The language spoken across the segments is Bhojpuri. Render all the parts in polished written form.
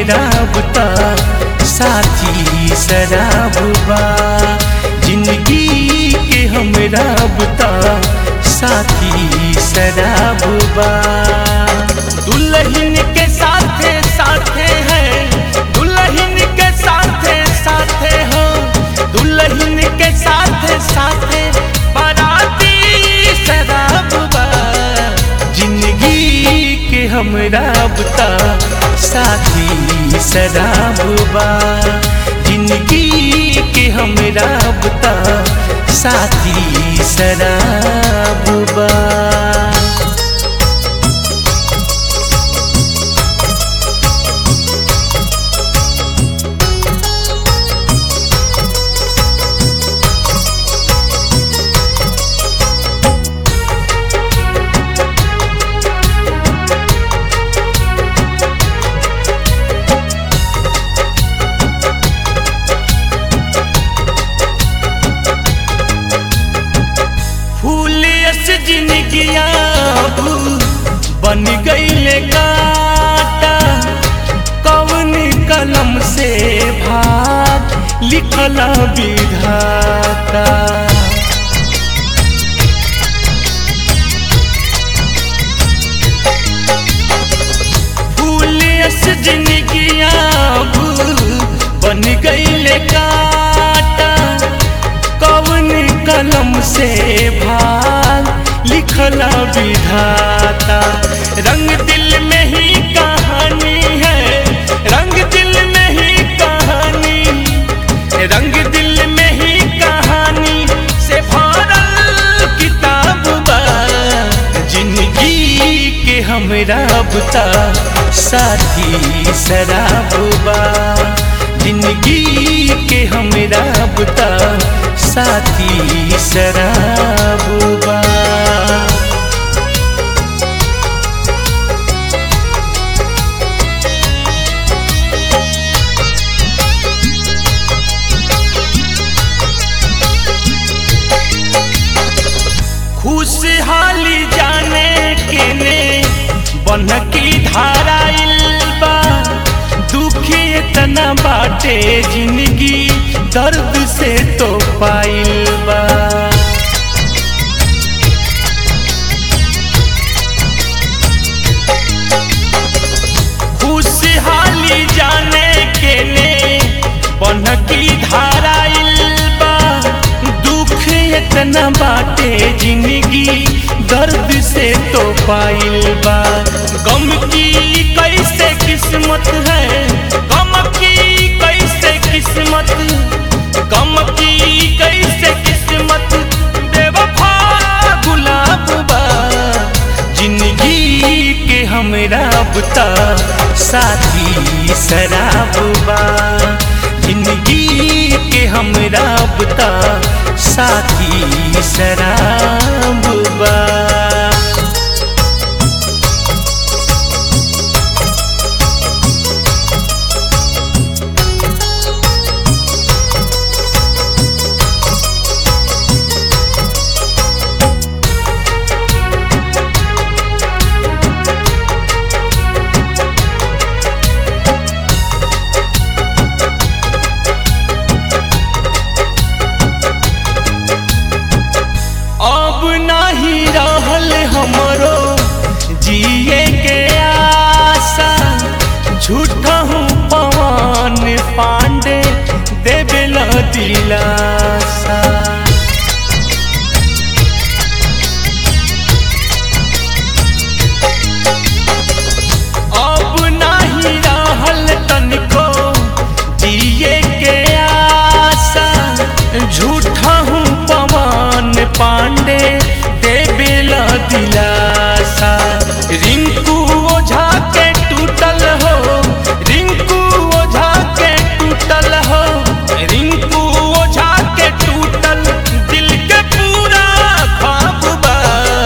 हमरा बुता साथी शराब बा। जिंदगी के हमरा बुता साथी शराब बा। दुल्हन के साथे साथे है, दुल्हन के साथे साथे हो, दुल्हन के साथे साथे बाराती शराब बा। जिंदगी के हमरा बुता साथी शराब बा। जिंदगी के हमरा बुता साथी शराब बा। जिंदगिया बन गईले काटा, कौन कलम से भाग लिखला विधाता। फूलियस जिंदगिया बन गईले काटा, कौन कलम से भाग लिखला विधाता। रंग दिल में ही कहानी है, रंग दिल में ही कहानी, रंग दिल में ही कहानी से भरल किताब बा। जिंदगी के हमरा बुता साथी शराब बा। जिंदगी के हमरा बुता साथी शराब बा। खुशहाली जाने के ने बन की धारा इल्बा। दुखी इतना बाटे जिंदगी दर्द से तो पाइल बा। खुशहाली जाने के ने बन की धारा इल्बा। दुख इतना बाटे जिंदगी दर्द से तो पाइल बा। गम की कैसे किस्मत है, गम की कैसे किस्मत, गम की कैसे किस्मत बेवफा गुलाब बा। जिंदगी के हमरा बुता साथी शराब बा। जिंदगी के हमरा बुता साथी शराब बा। हमरो जिए के आशा, झूठा हूँ पवन पांडे देवेला दिलासा। अब नहीं रहल तनिको जिए के आशा, झूठा हूँ पवन पांडे देवेला दिलासा। रिंकू ओझा के टूटल हो, रिंकू ओझा के टूटल हो, रिंकू ओझा के टूटल दिल के पूरा ख्वाब बा।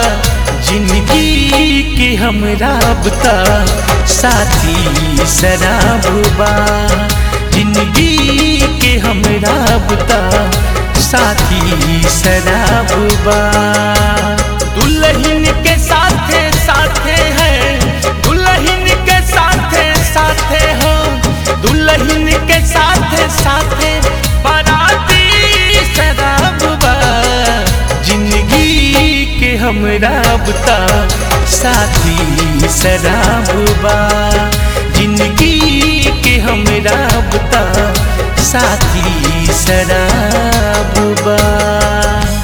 जिंदगी के हमरा बुता साथी शराब बा। जिंदगी के हमरा बुता साथी शराब बा। दुल्हन के साथे साथे है, दुल्हन के साथे साथे हो, बुता साथी शराब बा। जिंदगी के हमरा बुता साथी शराब बा।